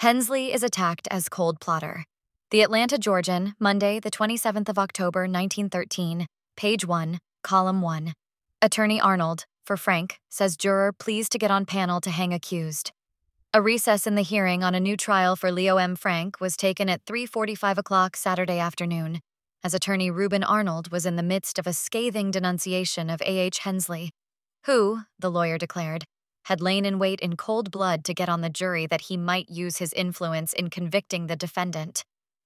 Hensley is attacked as cold plotter. The Atlanta Georgian, Monday, the 27th of October, 1913, page 1, column 1. Attorney Arnold, for Frank, says juror pleased to get on panel to hang accused. A recess in the hearing on a new trial for Leo M. Frank was taken at 3:45 o'clock Saturday afternoon, as attorney Reuben Arnold was in the midst of a scathing denunciation of A.H. Hensley, who, the lawyer declared, had lain in wait in cold blood to get on the jury that he might use his influence in convicting the defendant.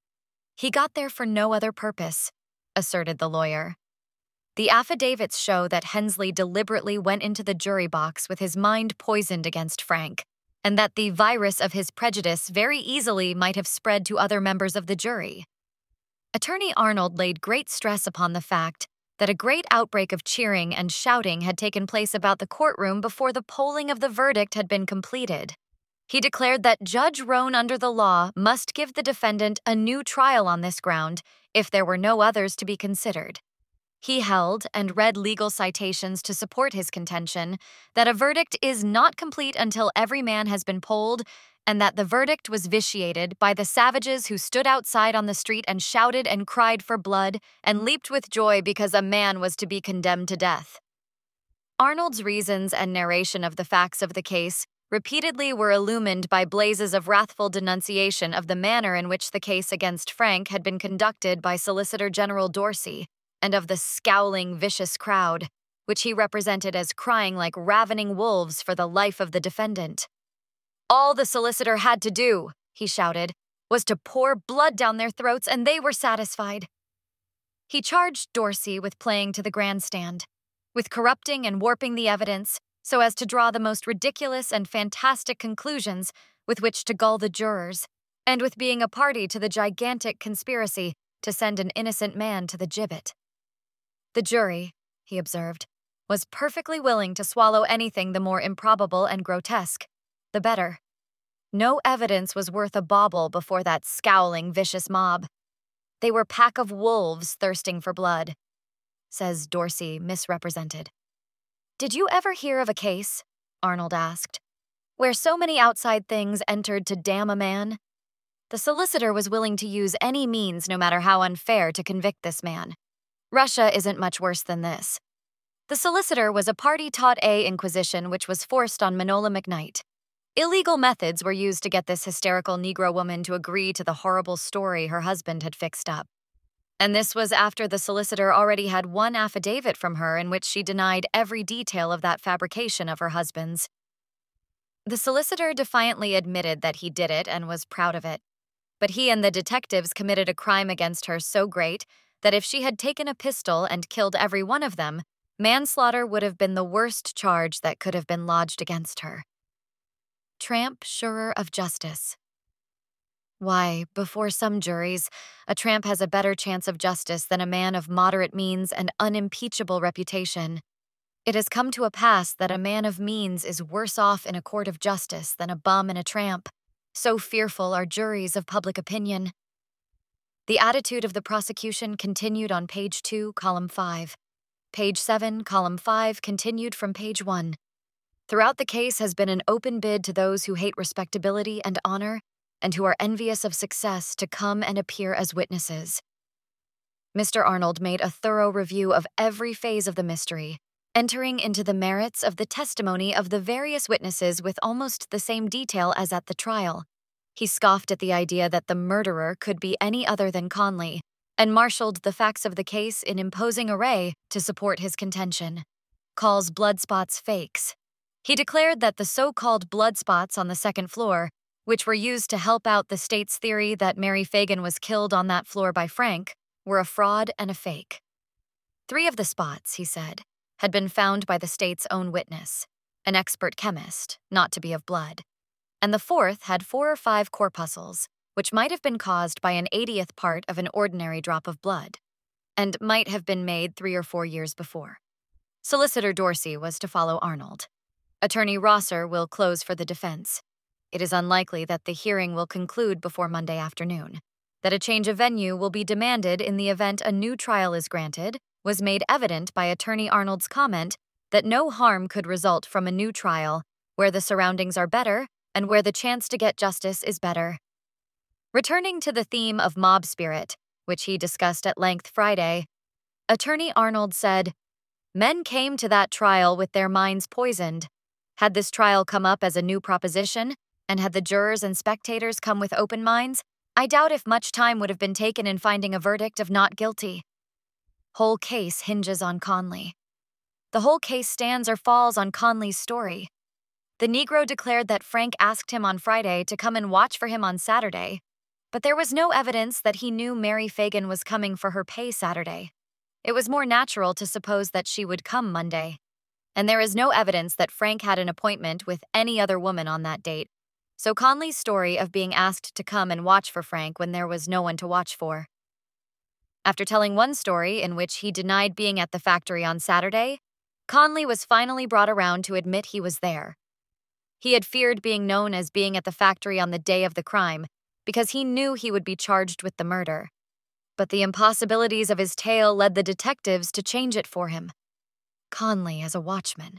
He got there for no other purpose, asserted the lawyer. The affidavits show that Hensley deliberately went into the jury box with his mind poisoned against Frank, and that the virus of his prejudice very easily might have spread to other members of the jury. Attorney Arnold laid great stress upon the fact that a great outbreak of cheering and shouting had taken place about the courtroom before the polling of the verdict had been completed. He declared that Judge Roan under the law must give the defendant a new trial on this ground if there were no others to be considered. He held and read legal citations to support his contention that a verdict is not complete until every man has been polled, and that the verdict was vitiated by the savages who stood outside on the street and shouted and cried for blood and leaped with joy because a man was to be condemned to death. Arnold's reasons and narration of the facts of the case repeatedly were illumined by blazes of wrathful denunciation of the manner in which the case against Frank had been conducted by Solicitor General Dorsey, and of the scowling, vicious crowd, which he represented as crying like ravening wolves for the life of the defendant. All the solicitor had to do, he shouted, was to pour blood down their throats, and they were satisfied. He charged Dorsey with playing to the grandstand, with corrupting and warping the evidence so as to draw the most ridiculous and fantastic conclusions with which to gull the jurors, and with being a party to the gigantic conspiracy to send an innocent man to the gibbet. The jury, he observed, was perfectly willing to swallow anything the more improbable and grotesque, the better. No evidence was worth a bauble before that scowling, vicious mob. They were a pack of wolves thirsting for blood, says Dorsey, misrepresented. Did you ever hear of a case, Arnold asked, where so many outside things entered to damn a man? The solicitor was willing to use any means, no matter how unfair, to convict this man. Russia isn't much worse than this. The solicitor was a party-taught Inquisition which was forced on Manola McKnight. Illegal methods were used to get this hysterical Negro woman to agree to the horrible story her husband had fixed up. And this was after the solicitor already had one affidavit from her in which she denied every detail of that fabrication of her husband's. The solicitor defiantly admitted that he did it and was proud of it. But he and the detectives committed a crime against her so great that if she had taken a pistol and killed every one of them, manslaughter would have been the worst charge that could have been lodged against her. Tramp surer of justice. Why, before some juries, a tramp has a better chance of justice than a man of moderate means and unimpeachable reputation. It has come to a pass that a man of means is worse off in a court of justice than a bum and a tramp. So fearful are juries of public opinion. The attitude of the prosecution continued on page 2, column 5. Page 7, column 5 continued from page 1. Throughout the case has been an open bid to those who hate respectability and honor, and who are envious of success to come and appear as witnesses. Mr. Arnold made a thorough review of every phase of the mystery, entering into the merits of the testimony of the various witnesses with almost the same detail as at the trial. He scoffed at the idea that the murderer could be any other than Conley, and marshaled the facts of the case in imposing array to support his contention. Calls blood spots fakes. He declared that the so-called blood spots on the second floor, which were used to help out the state's theory that Mary Fagan was killed on that floor by Frank, were a fraud and a fake. 3 of the spots, he said, had been found by the state's own witness, an expert chemist, not to be of blood, and the 4th had 4 or 5 corpuscles, which might have been caused by an 80th part of an ordinary drop of blood, and might have been made 3 or 4 years before. Solicitor Dorsey was to follow Arnold. Attorney Rosser will close for the defense. It is unlikely that the hearing will conclude before Monday afternoon. That a change of venue will be demanded in the event a new trial is granted was made evident by Attorney Arnold's comment that no harm could result from a new trial where the surroundings are better and where the chance to get justice is better. Returning to the theme of mob spirit, which he discussed at length Friday, Attorney Arnold said, "Men came to that trial with their minds poisoned. Had this trial come up as a new proposition, and had the jurors and spectators come with open minds, I doubt if much time would have been taken in finding a verdict of not guilty. Whole case hinges on Conley. The whole case stands or falls on Conley's story. The Negro declared that Frank asked him on Friday to come and watch for him on Saturday, but there was no evidence that he knew Mary Fagan was coming for her pay Saturday. It was more natural to suppose that she would come Monday. And there is no evidence that Frank had an appointment with any other woman on that date. So Conley's story of being asked to come and watch for Frank when there was no one to watch for. After telling one story in which he denied being at the factory on Saturday, Conley was finally brought around to admit he was there. He had feared being known as being at the factory on the day of the crime because he knew he would be charged with the murder. But the impossibilities of his tale led the detectives to change it for him. Conley as a watchman.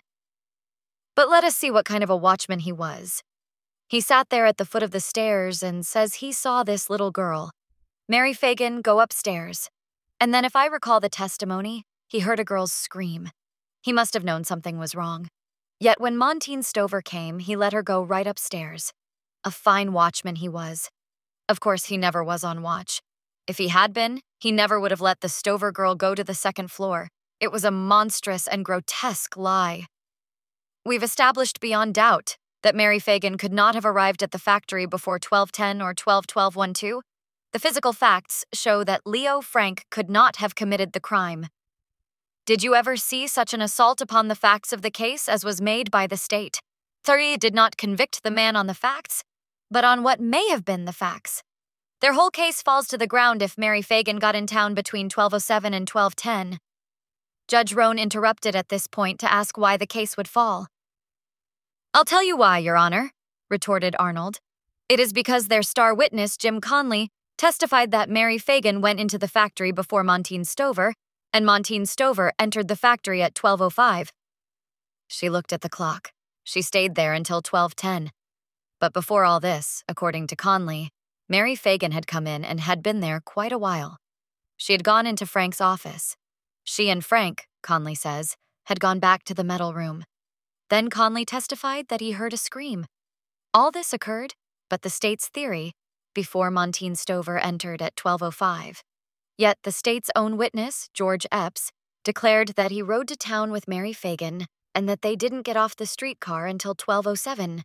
But let us see what kind of a watchman he was. He sat there at the foot of the stairs and says he saw this little girl, Mary Fagan, go upstairs. And then, if I recall the testimony, he heard a girl's scream. He must have known something was wrong. Yet when Montine Stover came, he let her go right upstairs. A fine watchman he was. Of course, he never was on watch. If he had been, he never would have let the Stover girl go to the second floor. It was a monstrous and grotesque lie. We've established beyond doubt that Mary Fagan could not have arrived at the factory before 12:10 or 12:12:12. The physical facts show that Leo Frank could not have committed the crime. Did you ever see such an assault upon the facts of the case as was made by the state? Thury did not convict the man on the facts, but on what may have been the facts. Their whole case falls to the ground if Mary Fagan got in town between 12:07 and 12:10. Judge Roan interrupted at this point to ask why the case would fall. "I'll tell you why, Your Honor," retorted Arnold. "It is because their star witness, Jim Conley, testified that Mary Fagan went into the factory before Montine Stover, and Montine Stover entered the factory at 12:05. She looked at the clock. She stayed there until 12:10. But before all this, according to Conley, Mary Fagan had come in and had been there quite a while. She had gone into Frank's office. She and Frank, Conley says, had gone back to the metal room. Then Conley testified that he heard a scream. All this occurred, but the state's theory, before Montine Stover entered at 12:05. Yet the state's own witness, George Epps, declared that he rode to town with Mary Fagan and that they didn't get off the streetcar until 12:07.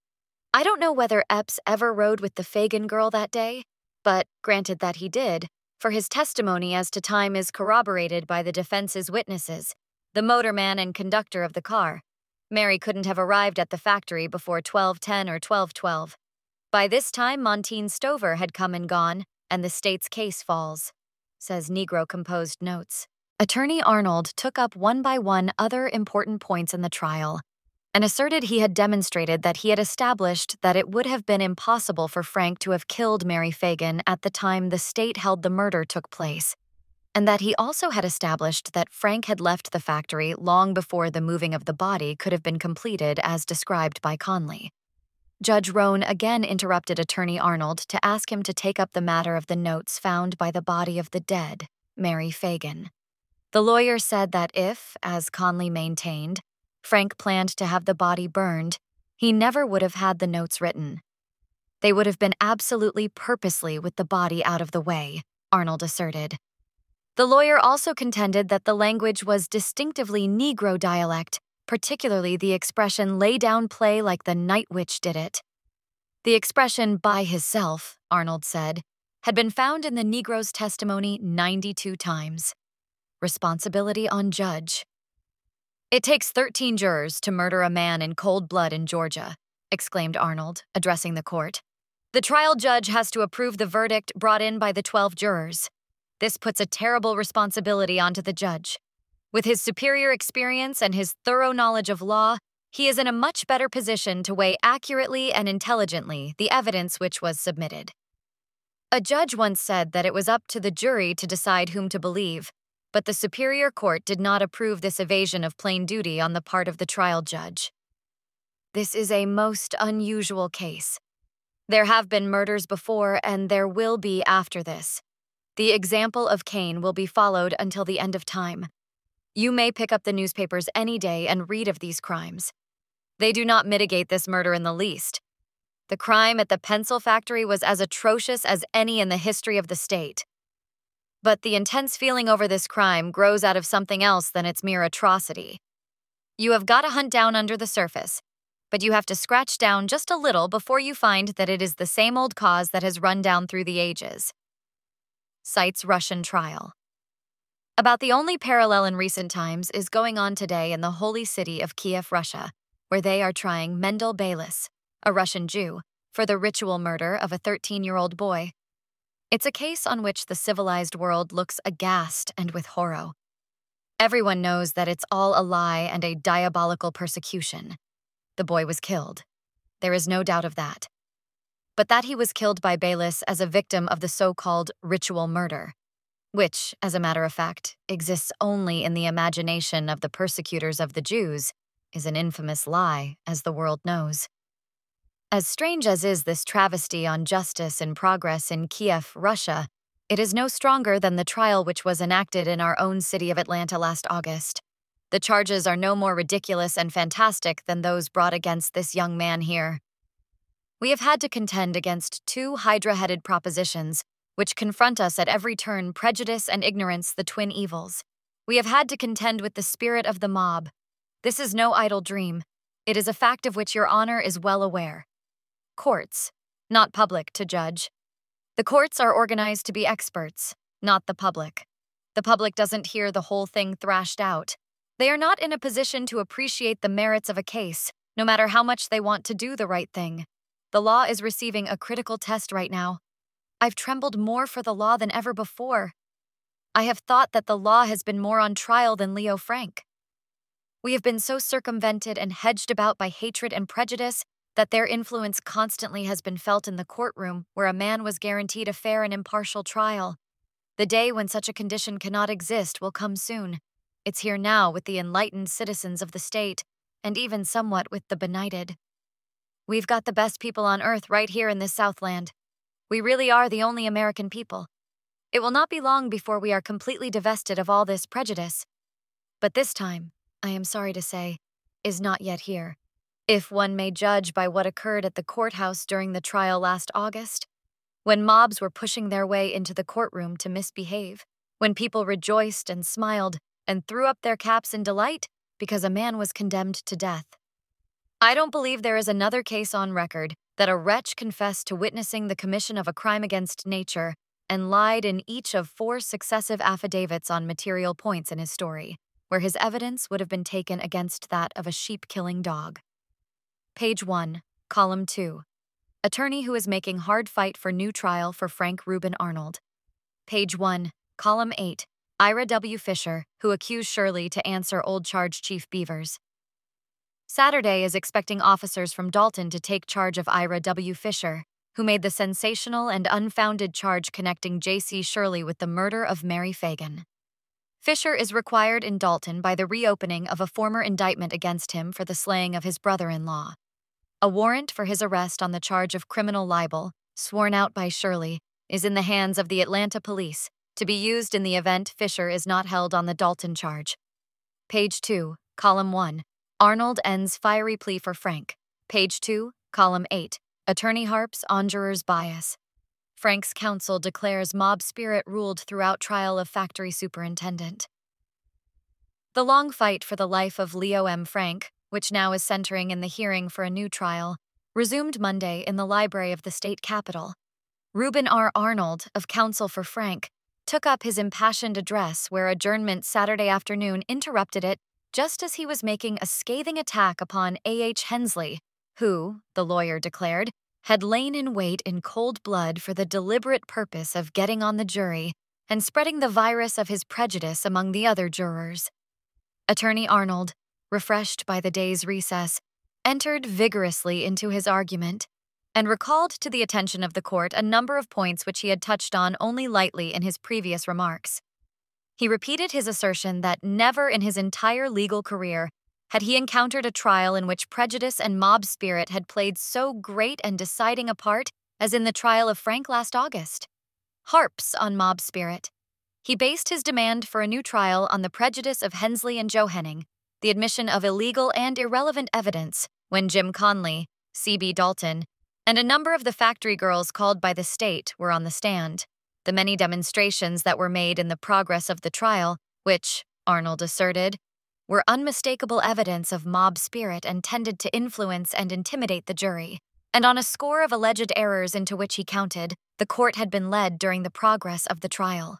I don't know whether Epps ever rode with the Fagan girl that day, but granted that he did, for his testimony as to time is corroborated by the defense's witnesses, the motorman and conductor of the car. Mary couldn't have arrived at the factory before 12:10 or 12:12. By this time, Montine Stover had come and gone, and the state's case falls, says Negro composed notes. Attorney Arnold took up one by one other important points in the trial and asserted he had demonstrated that he had established that it would have been impossible for Frank to have killed Mary Fagan at the time the state held the murder took place, and that he also had established that Frank had left the factory long before the moving of the body could have been completed as described by Conley. Judge Roan again interrupted Attorney Arnold to ask him to take up the matter of the notes found by the body of the dead, Mary Fagan. The lawyer said that if, as Conley maintained, Frank planned to have the body burned, he never would have had the notes written. They would have been absolutely purposely with the body out of the way, Arnold asserted. The lawyer also contended that the language was distinctively Negro dialect, particularly the expression lay down play like the night witch did it. The expression by hisself, Arnold said, had been found in the Negro's testimony 92 times. Responsibility on judge. "It takes 13 jurors to murder a man in cold blood in Georgia," exclaimed Arnold, addressing the court. "The trial judge has to approve the verdict brought in by the 12 jurors. This puts a terrible responsibility onto the judge. With his superior experience and his thorough knowledge of law, he is in a much better position to weigh accurately and intelligently the evidence which was submitted." A judge once said that it was up to the jury to decide whom to believe, but the Superior Court did not approve this evasion of plain duty on the part of the trial judge. This is a most unusual case. There have been murders before, and there will be after this. The example of Cain will be followed until the end of time. You may pick up the newspapers any day and read of these crimes. They do not mitigate this murder in the least. The crime at the pencil factory was as atrocious as any in the history of the state. But the intense feeling over this crime grows out of something else than its mere atrocity. You have got to hunt down under the surface, but you have to scratch down just a little before you find that it is the same old cause that has run down through the ages. Cites Russian trial. About the only parallel in recent times is going on today in the holy city of Kiev, Russia, where they are trying Mendel Bayless, a Russian Jew, for the ritual murder of a 13-year-old boy. It's a case on which the civilized world looks aghast and with horror. Everyone knows that it's all a lie and a diabolical persecution. The boy was killed. There is no doubt of that. But that he was killed by Bayless as a victim of the so-called ritual murder, which, as a matter of fact, exists only in the imagination of the persecutors of the Jews, is an infamous lie, as the world knows. As strange as is this travesty on justice in progress in Kiev, Russia, it is no stronger than the trial which was enacted in our own city of Atlanta last August. The charges are no more ridiculous and fantastic than those brought against this young man here. We have had to contend against two hydra-headed propositions, which confront us at every turn: prejudice and ignorance, the twin evils. We have had to contend with the spirit of the mob. This is no idle dream. It is a fact of which your honor is well aware. Courts, not public to judge. The courts are organized to be experts, not the public. The public doesn't hear the whole thing thrashed out. They are not in a position to appreciate the merits of a case, no matter how much they want to do the right thing. The law is receiving a critical test right now. I've trembled more for the law than ever before. I have thought that the law has been more on trial than Leo Frank. We have been so circumvented and hedged about by hatred and prejudice that their influence constantly has been felt in the courtroom where a man was guaranteed a fair and impartial trial. The day when such a condition cannot exist will come soon. It's here now with the enlightened citizens of the state, and even somewhat with the benighted. We've got the best people on earth right here in this Southland. We really are the only American people. It will not be long before we are completely divested of all this prejudice. But this time, I am sorry to say, is not yet here. If one may judge by what occurred at the courthouse during the trial last August, when mobs were pushing their way into the courtroom to misbehave, when people rejoiced and smiled and threw up their caps in delight because a man was condemned to death. I don't believe there is another case on record that a wretch confessed to witnessing the commission of a crime against nature and lied in each of 4 successive affidavits on material points in his story, where his evidence would have been taken against that of a sheep-killing dog. Page 1, Column 2. Attorney who is making hard fight for new trial for Frank Reuben Arnold. Page 1, Column 8. Ira W. Fisher, who accused Shirley to answer old charge Chief Beavers. Saturday is expecting officers from Dalton to take charge of Ira W. Fisher, who made the sensational and unfounded charge connecting J.C. Shirley with the murder of Mary Fagan. Fisher is required in Dalton by the reopening of a former indictment against him for the slaying of his brother-in-law. A warrant for his arrest on the charge of criminal libel, sworn out by Shirley, is in the hands of the Atlanta police, to be used in the event Fisher is not held on the Dalton charge. Page 2, Column 1. Arnold ends fiery plea for Frank. Page 2, Column 8. Attorney harps on juror's bias. Frank's counsel declares mob spirit ruled throughout trial of factory superintendent. The long fight for the life of Leo M. Frank, which now is centering in the hearing for a new trial, resumed Monday in the library of the state capitol. Reuben R. Arnold, of counsel for Frank, took up his impassioned address where adjournment Saturday afternoon interrupted it just as he was making a scathing attack upon A.H. Hensley, who, the lawyer declared, had lain in wait in cold blood for the deliberate purpose of getting on the jury and spreading the virus of his prejudice among the other jurors. Attorney Arnold, refreshed by the day's recess, entered vigorously into his argument and recalled to the attention of the court a number of points which he had touched on only lightly in his previous remarks. He repeated his assertion that never in his entire legal career Had he encountered a trial in which prejudice and mob spirit had played so great and deciding a part as in the trial of Frank last August? Harps on mob spirit. He based his demand for a new trial on the prejudice of Hensley and Joe Henning, the admission of illegal and irrelevant evidence when Jim Conley, C.B. Dalton, and a number of the factory girls called by the state were on the stand. The many demonstrations that were made in the progress of the trial, which, Arnold asserted, were unmistakable evidence of mob spirit and tended to influence and intimidate the jury. And on a score of alleged errors into which he counted, the court had been led during the progress of the trial.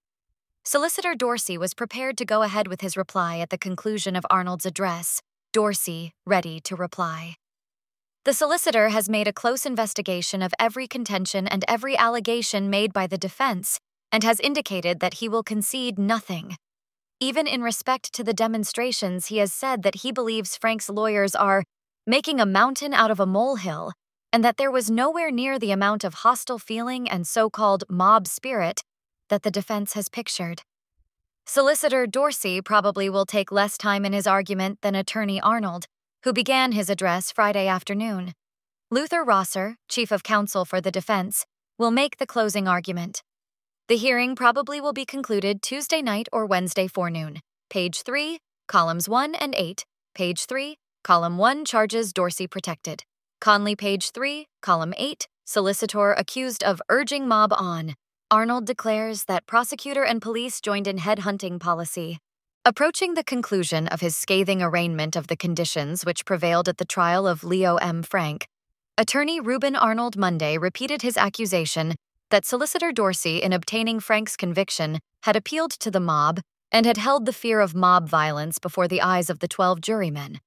Solicitor Dorsey was prepared to go ahead with his reply at the conclusion of Arnold's address, Dorsey ready to reply. The solicitor has made a close investigation of every contention and every allegation made by the defense and has indicated that he will concede nothing. Even in respect to the demonstrations, he has said that he believes Frank's lawyers are making a mountain out of a molehill and that there was nowhere near the amount of hostile feeling and so-called mob spirit that the defense has pictured. Solicitor Dorsey probably will take less time in his argument than Attorney Arnold, who began his address Friday afternoon. Luther Rosser, chief of counsel for the defense, will make the closing argument. The hearing probably will be concluded Tuesday night or Wednesday forenoon. Page 3, columns 1 and 8. Page 3, column 1, charges Dorsey protected. Conley, page 3, column 8, solicitor accused of urging mob on. Arnold declares that prosecutor and police joined in headhunting policy. Approaching the conclusion of his scathing arraignment of the conditions which prevailed at the trial of Leo M. Frank, Attorney Reuben Arnold Monday repeated his accusation that Solicitor Dorsey, in obtaining Frank's conviction, had appealed to the mob and had held the fear of mob violence before the eyes of the 12 jurymen.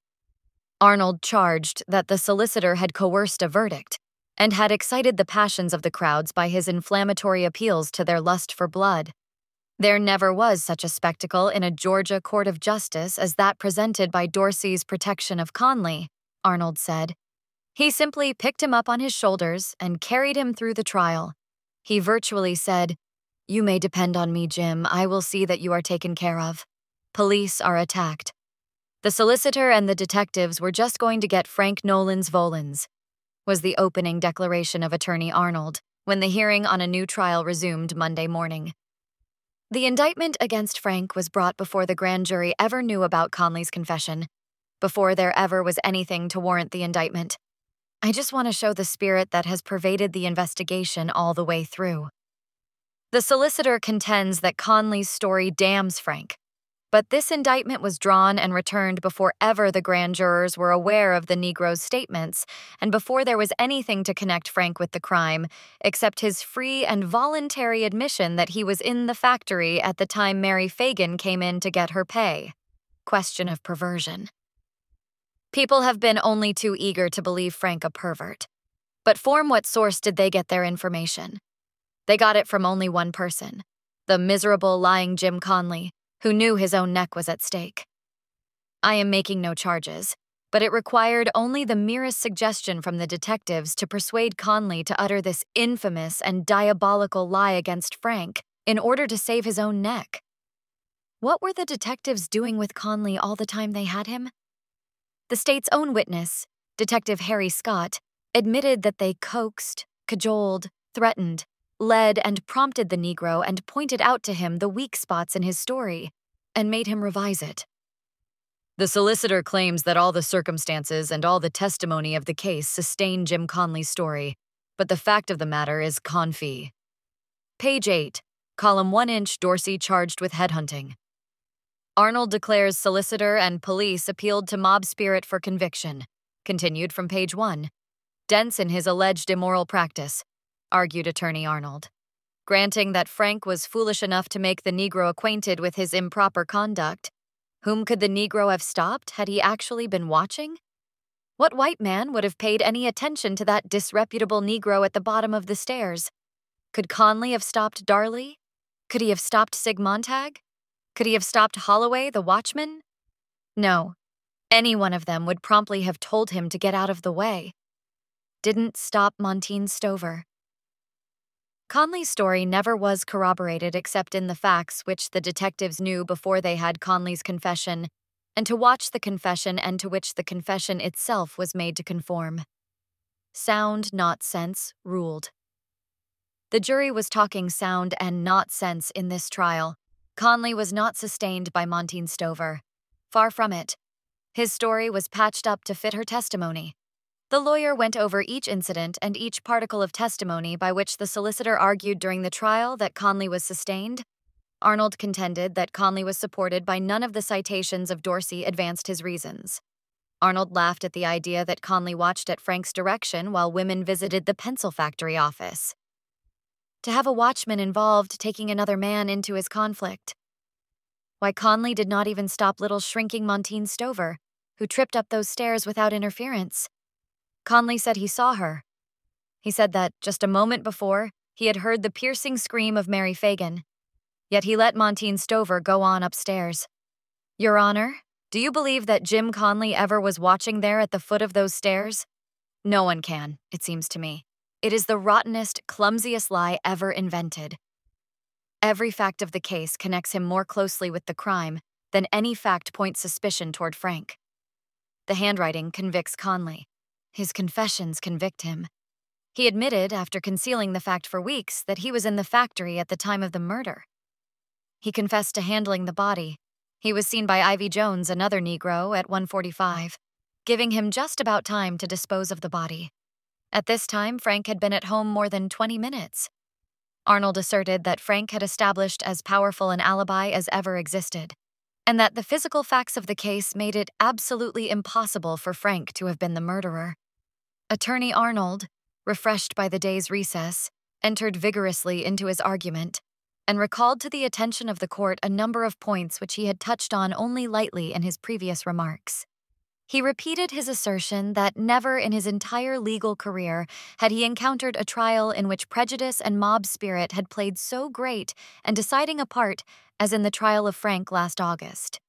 Arnold charged that the solicitor had coerced a verdict and had excited the passions of the crowds by his inflammatory appeals to their lust for blood. There never was such a spectacle in a Georgia court of justice as that presented by Dorsey's protection of Conley, Arnold said. He simply picked him up on his shoulders and carried him through the trial. He virtually said, "You may depend on me, Jim. I will see that you are taken care of. Police are attacked." The solicitor and the detectives were just going to get Frank Nolan's Volans, was the opening declaration of Attorney Arnold when the hearing on a new trial resumed Monday morning. The indictment against Frank was brought before the grand jury ever knew about Conley's confession, before there ever was anything to warrant the indictment. I just want to show the spirit that has pervaded the investigation all the way through. The solicitor contends that Conley's story damns Frank, but this indictment was drawn and returned before ever the grand jurors were aware of the Negro's statements and before there was anything to connect Frank with the crime, except his free and voluntary admission that he was in the factory at the time Mary Fagan came in to get her pay. Question of perversion. People have been only too eager to believe Frank a pervert. But from what source did they get their information? They got it from only one person, the miserable, lying Jim Conley, who knew his own neck was at stake. I am making no charges, but it required only the merest suggestion from the detectives to persuade Conley to utter this infamous and diabolical lie against Frank in order to save his own neck. What were the detectives doing with Conley all the time they had him? The state's own witness, Detective Harry Scott, admitted that they coaxed, cajoled, threatened, led and prompted the Negro and pointed out to him the weak spots in his story, and made him revise it. The solicitor claims that all the circumstances and all the testimony of the case sustain Jim Conley's story, but the fact of the matter is confit. Page 8, column 1-inch Dorsey charged with headhunting. Arnold declares solicitor and police appealed to mob spirit for conviction. Continued from page 1. Dense in his alleged immoral practice, argued Attorney Arnold. Granting that Frank was foolish enough to make the Negro acquainted with his improper conduct, whom could the Negro have stopped had he actually been watching? What white man would have paid any attention to that disreputable Negro at the bottom of the stairs? Could Conley have stopped Darley? Could he have stopped Sig Montag? Could he have stopped Holloway, the watchman? No. Any one of them would promptly have told him to get out of the way. Didn't stop Montine Stover. Conley's story never was corroborated except in the facts which the detectives knew before they had Conley's confession, and to watch the confession and to which the confession itself was made to conform. Sound, not sense, ruled. The jury was talking sound and not sense in this trial. Conley was not sustained by Monteith Stover. Far from it. His story was patched up to fit her testimony. The lawyer went over each incident and each particle of testimony by which the solicitor argued during the trial that Conley was sustained. Arnold contended that Conley was supported by none of the citations of Dorsey advanced his reasons. Arnold laughed at the idea that Conley watched at Frank's direction while women visited the pencil factory office. To have a watchman involved taking another man into his conflict. Why, Conley did not even stop little shrinking Monteith Stover, who tripped up those stairs without interference. Conley said he saw her. He said that, just a moment before, he had heard the piercing scream of Mary Fagan. Yet he let Monteith Stover go on upstairs. Your Honor, do you believe that Jim Conley ever was watching there at the foot of those stairs? No one can, it seems to me. It is the rottenest, clumsiest lie ever invented. Every fact of the case connects him more closely with the crime than any fact points suspicion toward Frank. The handwriting convicts Conley. His confessions convict him. He admitted, after concealing the fact for weeks, that he was in the factory at the time of the murder. He confessed to handling the body. He was seen by Ivy Jones, another Negro, at 1:45, giving him just about time to dispose of the body. At this time, Frank had been at home more than 20 minutes. Arnold asserted that Frank had established as powerful an alibi as ever existed, and that the physical facts of the case made it absolutely impossible for Frank to have been the murderer. Attorney Arnold, refreshed by the day's recess, entered vigorously into his argument and recalled to the attention of the court a number of points which he had touched on only lightly in his previous remarks. He repeated his assertion that never in his entire legal career had he encountered a trial in which prejudice and mob spirit had played so great and deciding a part as in the trial of Frank last August.